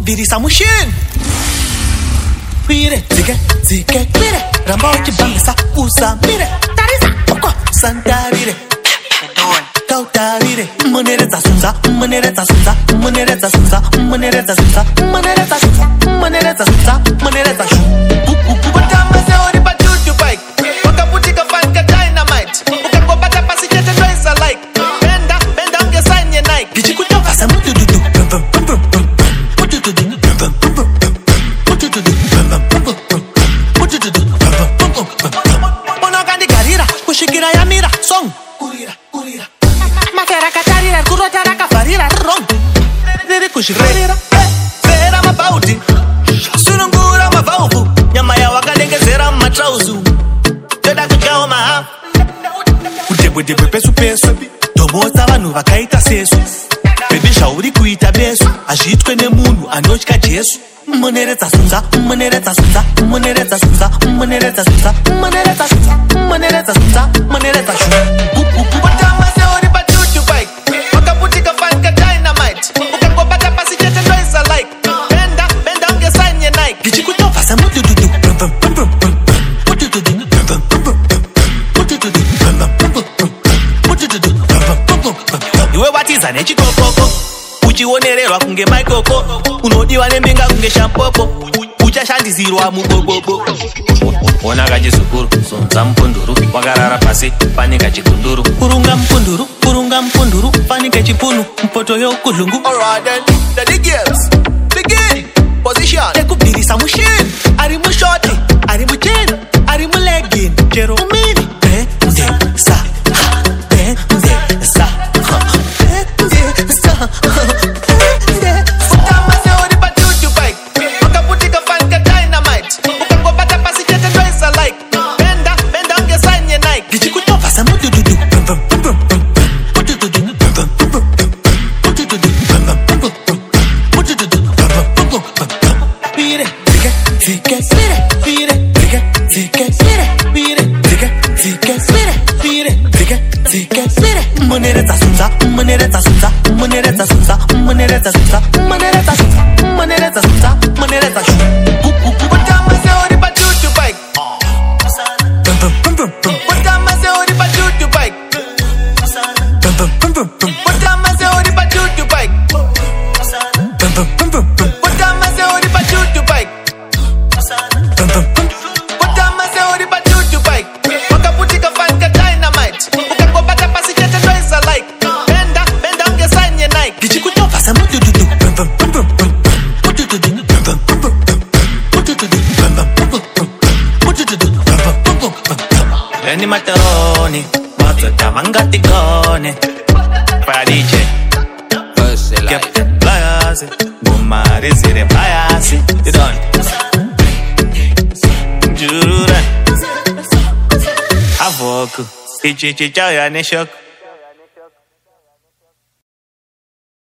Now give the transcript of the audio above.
virisa machine. Pire, zike, pire. Ramba uchi bangisa, usa, mire. Tariza, oko, santa vire. Kauta vire. Manereza sunza, manereza sunza, manereza sunza, manereza sunza, manereza sunza, manereza sunza, manereza sunza. Butama se ori pa juju bike. Wakaputika fan ka dynamite. Ukakopata pasi chete trace alike. Benda unge sign ye Nike. Kichikuta fasa mutu dudu. Monogandi garira, kushikira ya mira, song. Kurira. Makera katarira, kurotara kafarira, rong. Nere kushikira, zera mabauti. Sunungura mabaufu, nyama ya wakalenge zera matrauzu. Toda kujao maha. Udebwe pesu. Tomoza vanu vakaita sesu. Bebe shauri kuita besu. Ashitwe ne munu, anochika jesu. Manereza sunza, manereza sunza, manereza sunza, manereza sunza, manereza sunza, manereza sunza, manereza sunza. Butama se ori pa juju bike. Wakaputika fan ka dynamite. Ukakopata pasi chete trace alike. Benda unge sign ye Nike. Kichikuta fasa mutu dudu. Iwe watiza nechikokoko. Uchionererwa kunge maikoko. Unodiwa nembinga kunge shampopo. Uchashandizirwa mugogogo. Ona kachisukuru, sonza mpunduru. Wakarara pasi, panika chikunduru. Kurunga mpunduru, panika chipunu. Mpoto yo kulungu. Alright then, the girls begin. Position. Tekubirisa machine. Arimu shorty, arimu chain, arimu legging. Jero umini. Sa. Manereza sunza, manereza sunza, manereza sunza, manereza sunza, manereza sunza, manereza sunza, manereza sunza. Butama se ori pa juju bike. Butama se ori pa juju bike. Butama se ori pa juju bike. Butama se ori pa juju bike. Butama se ori pa juju bike. Wakaputika fan ka dynamite. Ukakopata pasi chete trace alike. Benda unge sign ye Nike. Kichikuta fasa mutu dudu. Veni materoni, mazza mangati gone. Paradice, Captain Blasi, Bumari zire biasi. You done. Jura. Avoco, ichi chao ya ne shock.